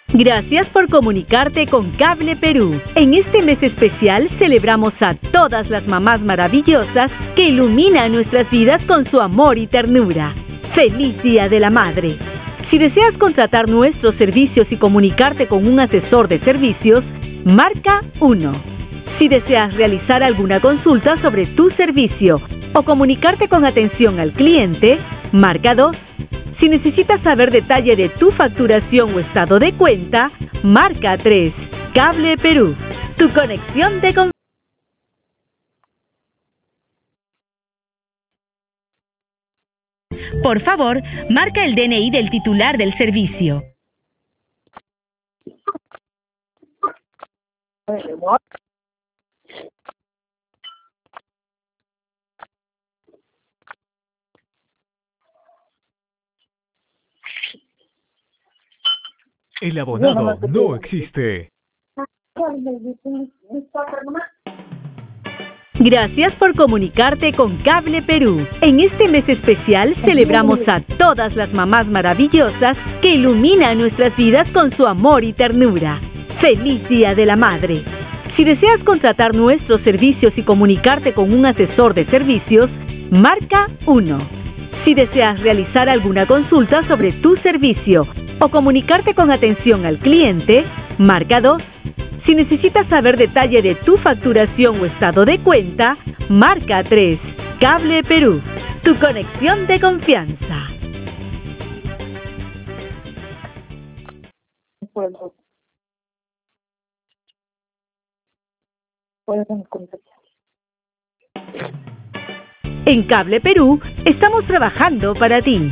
Gracias por comunicarte con Cable Perú. En este mes especial celebramos a todas las mamás maravillosas que iluminan nuestras vidas con su amor y ternura. ¡Feliz Día de la Madre! Si deseas contratar nuestros servicios y comunicarte con un asesor de servicios, marca 1. Si deseas realizar alguna consulta sobre tu servicio o comunicarte con atención al cliente, marca 2. Si necesitas saber detalle de tu facturación o estado de cuenta, marca 3. Cable Perú, tu conexión de confianza. Por favor, marca el DNI del titular del servicio. El abonado no existe. Gracias por comunicarte con Cable Perú. En este mes especial celebramos a todas las mamás maravillosas que iluminan nuestras vidas con su amor y ternura. ¡Feliz Día de la Madre! Si deseas contratar nuestros servicios y comunicarte con un asesor de servicios, marca 1. Si deseas realizar alguna consulta sobre tu servicio o comunicarte con atención al cliente, marca 2. Si necesitas saber detalle de tu facturación o estado de cuenta, marca 3. Cable Perú, tu conexión de confianza. En Cable Perú estamos trabajando para ti.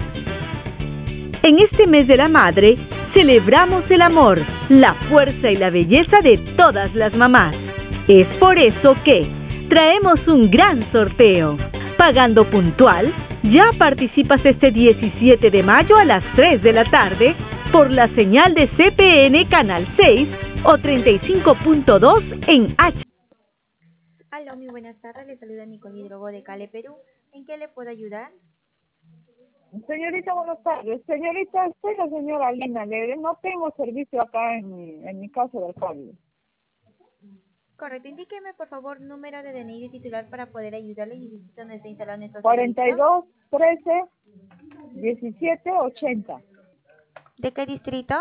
En este mes de la madre, celebramos el amor, la fuerza y la belleza de todas las mamás. Es por eso que traemos un gran sorteo. Pagando puntual, ya participas este 17 de mayo a las 3 de la tarde por la señal de CPN Canal 6 o 35.2 en H. Aló, muy buenas tardes, le saluda Nicole Hidrogo de Cale Perú. ¿En qué le puedo ayudar? Señorita, buenas tardes. Señorita, soy la señora Lina Leve. No tengo servicio acá en mi casa del cable. Correcto, indíqueme por favor número de DNI de titular para poder ayudarle y decir dónde está instalado nuestro servicio. 42 13 17 80. ¿De qué distrito?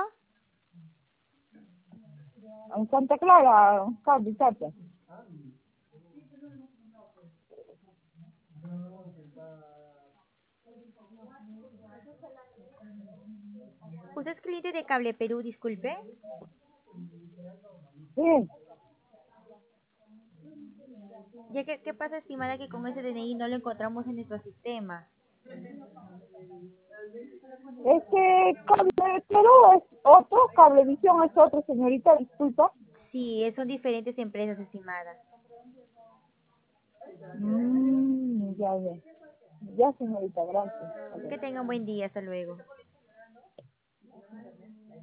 En Santa Clara, cable, Tata. ¿Usted es cliente de Cable Perú, disculpe? Sí. Ya que, ¿qué pasa, estimada, que con ese DNI no lo encontramos en nuestro sistema? Cable Perú es otro, Cablevisión es otro, señorita, disculpa. Sí, son diferentes empresas, estimada. Ya, señorita, gracias. Que tenga un buen día, hasta luego.